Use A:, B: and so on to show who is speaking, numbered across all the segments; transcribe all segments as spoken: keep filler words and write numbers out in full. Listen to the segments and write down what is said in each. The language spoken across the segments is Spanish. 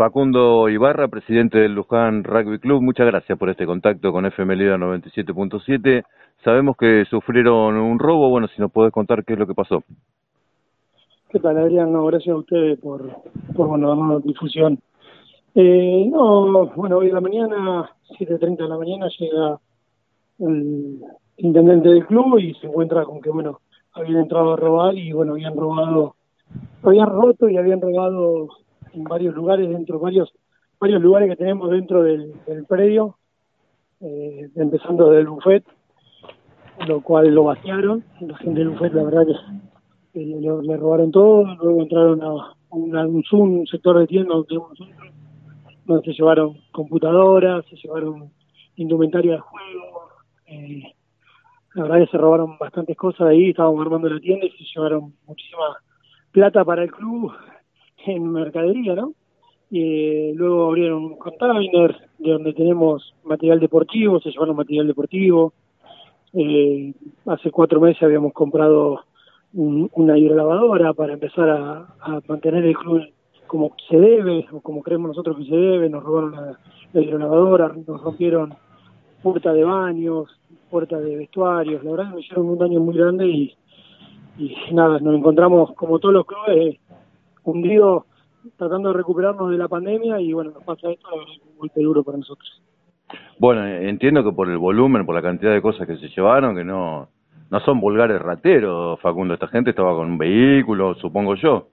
A: Facundo Ibarra, presidente del Luján Rugby Club, muchas gracias por este contacto con F M Lida noventa y siete punto siete. Sabemos que sufrieron un robo, bueno, si nos podés contar qué es lo que pasó.
B: ¿Qué tal, Adrián? No, gracias a ustedes por, por bueno, darnos difusión. Eh, no, bueno, hoy en la mañana, siete y treinta de la mañana, llega el intendente del club y se encuentra con que, bueno, habían entrado a robar y, bueno, habían robado, habían roto y habían robado en varios lugares, dentro, varios varios lugares que tenemos dentro del, del predio, eh, empezando desde el buffet, lo cual lo vaciaron. La gente del buffet, la verdad que eh, le, le robaron todo. Luego entraron a, a un, a un Zoom, un sector de tienda donde tenemos nosotros, donde se llevaron computadoras, se llevaron indumentaria de juego. Eh, la verdad que se robaron bastantes cosas de ahí, estábamos armando la tienda y se llevaron muchísima plata para el club en mercadería, ¿no? Y eh, luego abrieron un container de donde tenemos material deportivo, se llevaron material deportivo. Eh, hace cuatro meses habíamos comprado un, una hidrolavadora para empezar a, a mantener el club como se debe, o como creemos nosotros que se debe. Nos robaron la, la hidrolavadora, nos rompieron puertas de baños, puertas de vestuarios. La verdad que me hicieron un daño muy grande y, y nada, nos encontramos como todos los clubes hundidos tratando de recuperarnos de la pandemia y bueno, nos pasa esto, la verdad es un golpe duro para nosotros.
A: Bueno, entiendo que por el volumen, por la cantidad de cosas que se llevaron, que no no son vulgares rateros, Facundo. Esta gente estaba con un vehículo, supongo yo.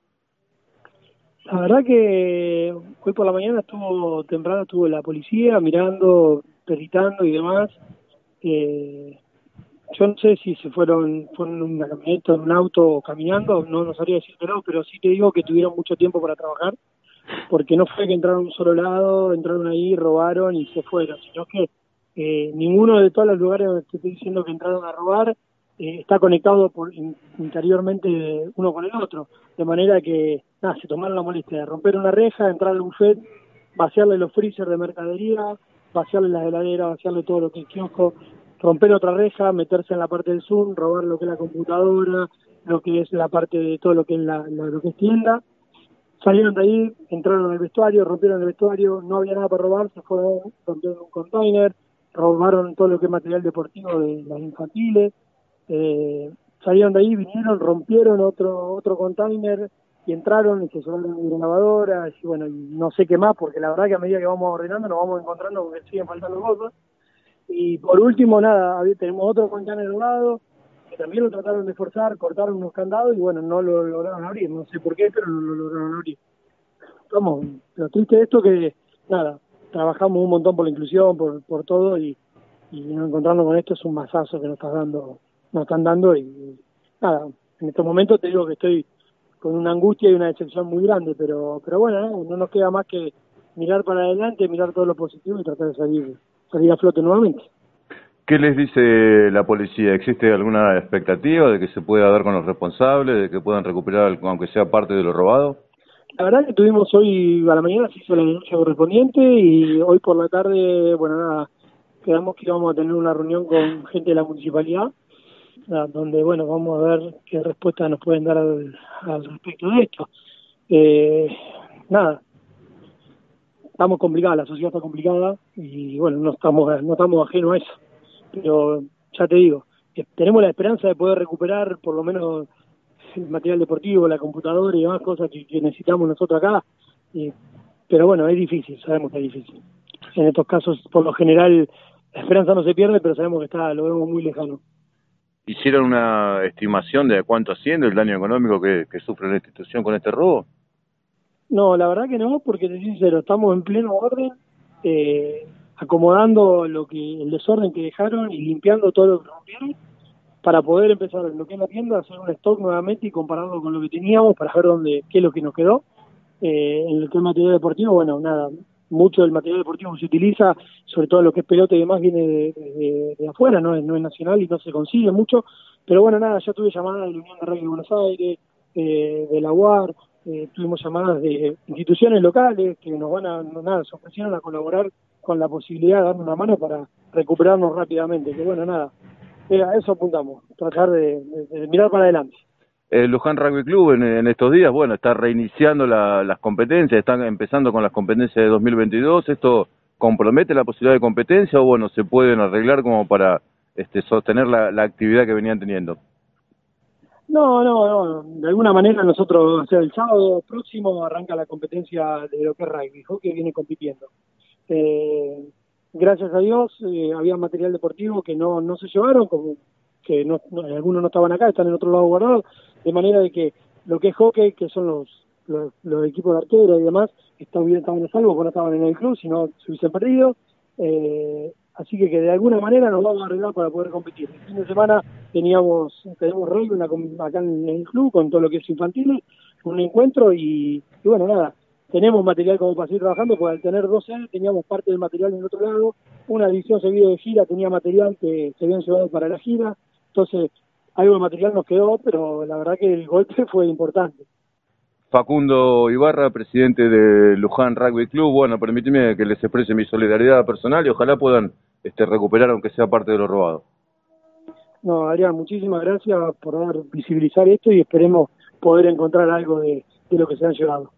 B: La verdad que hoy por la mañana estuvo temprano, estuvo la policía mirando, peritando y demás. Eh, yo no sé si se fueron, fueron en una camioneta, en un auto o caminando, no, no sabría decirte no, pero sí te digo que tuvieron mucho tiempo para trabajar, porque no fue que entraron a un solo lado, entraron ahí, robaron y se fueron, sino que eh, ninguno de todos los lugares donde te estoy diciendo que entraron a robar eh, está conectado por in, interiormente uno con el otro, de manera que nada, se tomaron la molestia de romper una reja, entrar al buffet, vaciarle los freezer de mercadería, vaciarle las heladeras, vaciarle todo lo que es kiosco, romper otra reja, meterse en la parte del Zoom, robar lo que es la computadora, lo que es la parte de todo lo que es la, la lo que es tienda. Salieron de ahí, entraron al vestuario, rompieron el vestuario, no había nada para robar, se fueron, rompieron un container, robaron todo lo que es material deportivo de las infantiles, eh, salieron de ahí, vinieron, rompieron otro otro container y entraron y se llevaron una lavadora y bueno, y no sé qué más, porque la verdad que a medida que vamos ordenando nos vamos encontrando porque siguen faltando cosas. Y por último, nada, tenemos otro container al lado, que también lo trataron de forzar, cortaron unos candados y bueno, no lo lograron abrir, no sé por qué, pero no lo lograron abrir. Vamos, lo triste de esto que, nada, trabajamos un montón por la inclusión, por, por todo, y, y nos encontrando con esto es un masazo que nos estás dando, nos están dando, y, y nada, en estos momentos te digo que estoy con una angustia y una decepción muy grande, pero pero bueno, no, no nos queda más que mirar para adelante, mirar todo lo positivo y tratar de salir, salir a flote nuevamente.
A: ¿Qué les dice la policía? ¿Existe alguna expectativa de que se pueda dar con los responsables, de que puedan recuperar aunque sea parte de lo robado?
B: La verdad que tuvimos hoy, a la mañana se hizo la denuncia correspondiente y hoy por la tarde, bueno, nada, quedamos que íbamos a tener una reunión con gente de la municipalidad, donde, bueno, vamos a ver qué respuesta nos pueden dar al, al respecto de esto. Eh, nada, estamos complicados, la sociedad está complicada y, bueno, no estamos, no estamos ajenos a eso. Pero ya te digo, que tenemos la esperanza de poder recuperar por lo menos el material deportivo, la computadora y demás cosas que, que necesitamos nosotros acá, y, pero bueno, es difícil, sabemos que es difícil. En estos casos, por lo general, la esperanza no se pierde, pero sabemos que está, lo vemos muy lejano.
A: ¿Hicieron una estimación de cuánto asciende el daño económico que, que sufre la institución con este robo?
B: No, la verdad que no, porque te soy sincero, estamos en pleno orden, eh, acomodando lo que el desorden que dejaron y limpiando todo lo que rompieron, para poder empezar en lo que es la tienda, hacer un stock nuevamente y compararlo con lo que teníamos para ver dónde qué es lo que nos quedó. Eh, en el tema material deportivo, bueno, nada, mucho del material deportivo que se utiliza, sobre todo lo que es pelota y demás, viene de, de, de afuera, no es, no es nacional y no se consigue mucho, pero bueno, nada, ya tuve llamadas de la Unión de Rugby de Buenos Aires, eh, de la U A R, eh, tuvimos llamadas de instituciones locales que nos van a, no, nada, se ofrecieron a colaborar con la posibilidad de darnos una mano para recuperarnos rápidamente, que bueno, nada, Eh, a eso apuntamos, tratar de, de, de mirar para adelante.
A: El Luján Rugby Club en, en estos días, bueno, está reiniciando la, las competencias, están empezando con las competencias de dos mil veintidós. ¿Esto compromete la posibilidad de competencia o, bueno, se pueden arreglar como para este, sostener la, la actividad que venían teniendo?
B: No, no, no, de alguna manera nosotros, o sea, el sábado próximo arranca la competencia de lo que es rugby, hockey viene compitiendo. Eh, gracias a Dios eh, había material deportivo que no, no se llevaron, como que no, no, algunos no estaban acá, están en otro lado guardados, de manera de que lo que es hockey, que son los, los, los equipos de arquero y demás, estaban, estaban a salvo, porque no estaban en el club, sino se hubiesen perdido. Eh, así que, que de alguna manera nos vamos a arreglar para poder competir. El fin de semana teníamos tenemos rugby una, acá en el club con todo lo que es infantil, un encuentro y, y bueno, nada, tenemos material como para seguir trabajando, porque al tener dos sedes teníamos parte del material en el otro lado, una división seguida de gira tenía material que se habían llevado para la gira, entonces algo de material nos quedó, pero la verdad que el golpe fue importante.
A: Facundo Ibarra, presidente de Luján Rugby Club, bueno, permíteme que les exprese mi solidaridad personal y ojalá puedan este, recuperar aunque sea parte de lo robado.
B: No, Adrián, muchísimas gracias por dar visibilizar esto y esperemos poder encontrar algo de, de lo que se han llevado.